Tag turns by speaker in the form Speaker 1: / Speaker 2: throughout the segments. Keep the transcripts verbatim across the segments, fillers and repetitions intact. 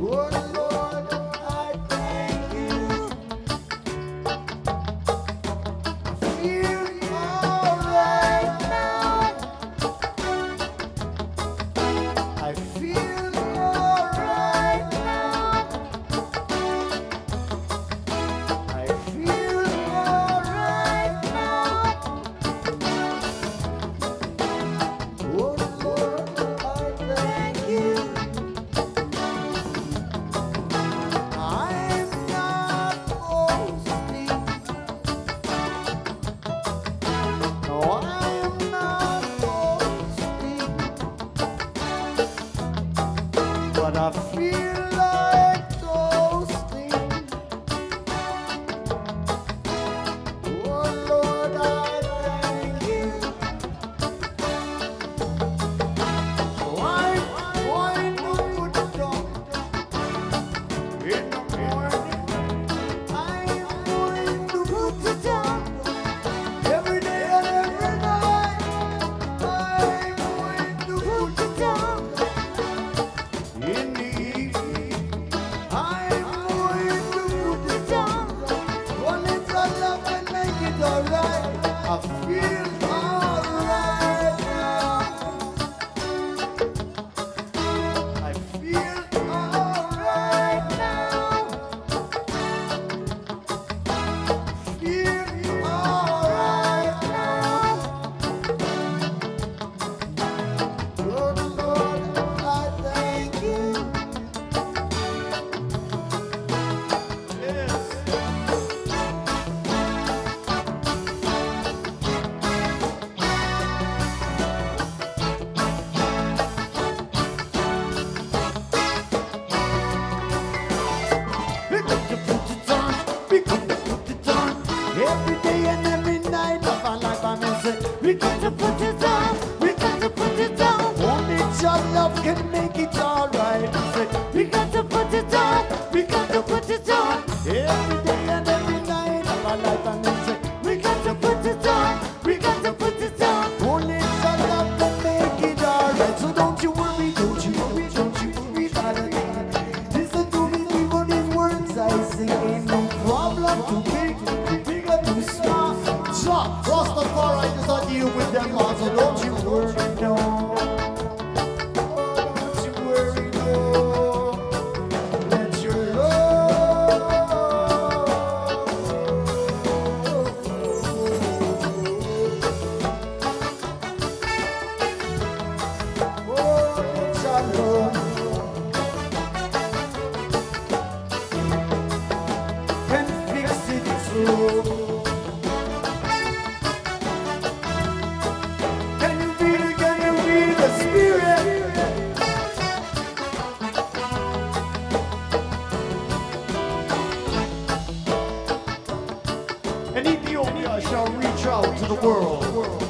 Speaker 1: We got to put it down, we got to put it down. Only your love can make it alright. We got to put it down, we got to put it down. Every day and every night of our life, and they say, we got to put it down, we got to put it down. Only your love can make it alright. So don't you worry, don't you worry, don't you worry about it. Listen to me, even these words I sing ain't no problem too big, too big or too small. Sure, Rastafari is a deal with them all, so don't you worry, no. Don't you worry, no. Let your love, oh, let your love can fix it too. And Ethiopia shall reach out to the world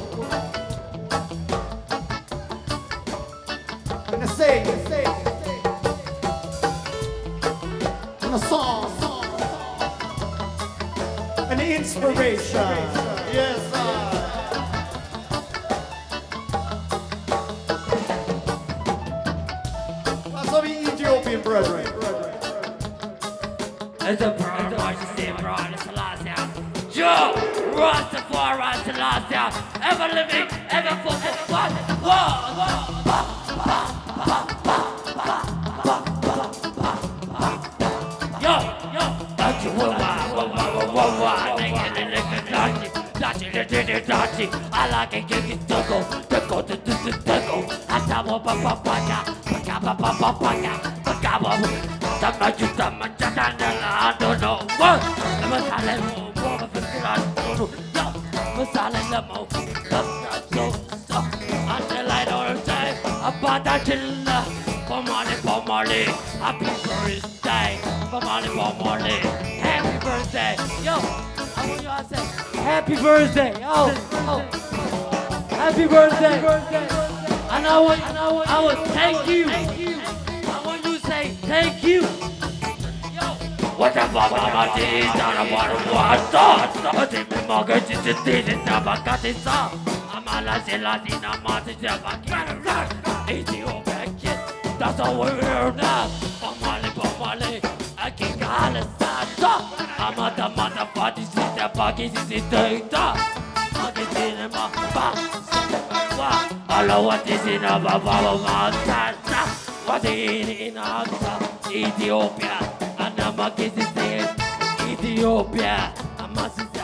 Speaker 1: in a saying, in a song, an inspiration. Yes, sir. That's of the Ethiopian brethren.
Speaker 2: It's a broad, watch the same broad, it's a last out. Joe, Rastafari, it's a last out. Ever living, ever fucking what? Yo, yo, don't you wah wah wah wah wah wah. Nigga, nigga, dodgy, dodgy, dodgy, dodgy. I like it, get it, go, go, go, go, go. I tell you, ba ba ba ya, ba ba ba ba ba ya, ba ba ba. Tama, tama, tama, I don't know what. I'm a silent woman, but I don't know. Yo, I'm a silent limo. So, so, until I don't say about that killer. For money, for money. Happy birthday. For money, for money. Happy birthday. Yo, I want you to say happy birthday. Yo, oh. Happy birthday. And I want, and I want, I want thank you. I want you to say thank you. What the fuck, Mama, this is not a water water. I think my mortgage is a thing, it's never got this up. I'm a la zilla, in a mountain, never get a run. Ethiopia kid, that's all we're here now. I'm all about I'm at the motherfucking sister, fucking sister. Fucking cinema, bam, all of what is in a baba mountain. What is in Ethiopia? And I'm a kiss Ethiopia. I'm a sister,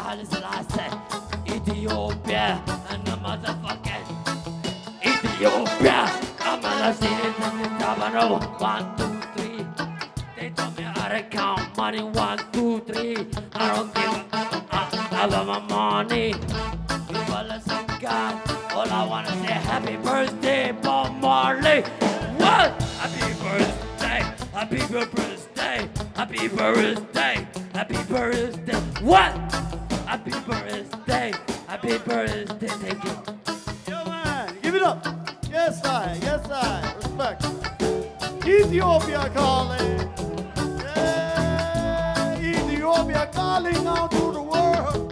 Speaker 2: Ethiopia. And I'm a motherfucking Ethiopia. I'm a sister, one, two, three. They told me how to count money, one, two, three. I don't give a I love my money. People are some God. All I wanna say, happy birthday, Bob Marley. What? Happy birthday, happy birthday, happy birthday, happy birthday. What? Happy birthday, happy birthday. Thank you.
Speaker 1: Yeah, man. Give it up. Yes, I. Yes, I. Respect. Ethiopia calling. Yeah, Ethiopia calling out to the world.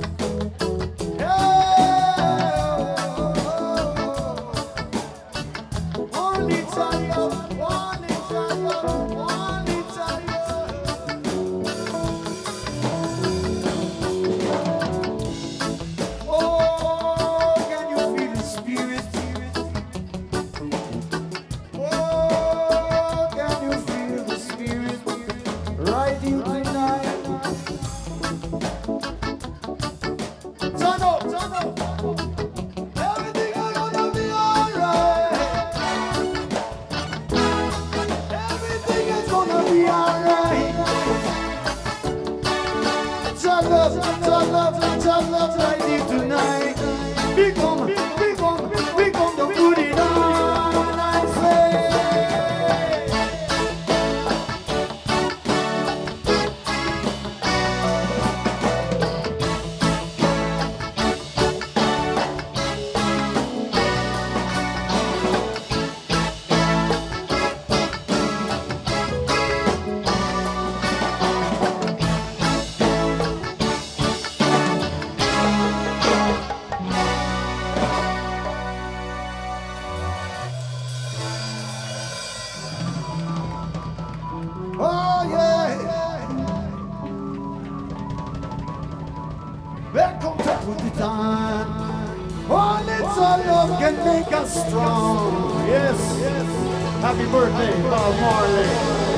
Speaker 1: Welcome to Bhutan. All it's all love can make us strong. Yes, yes. Happy birthday, Bob Marley.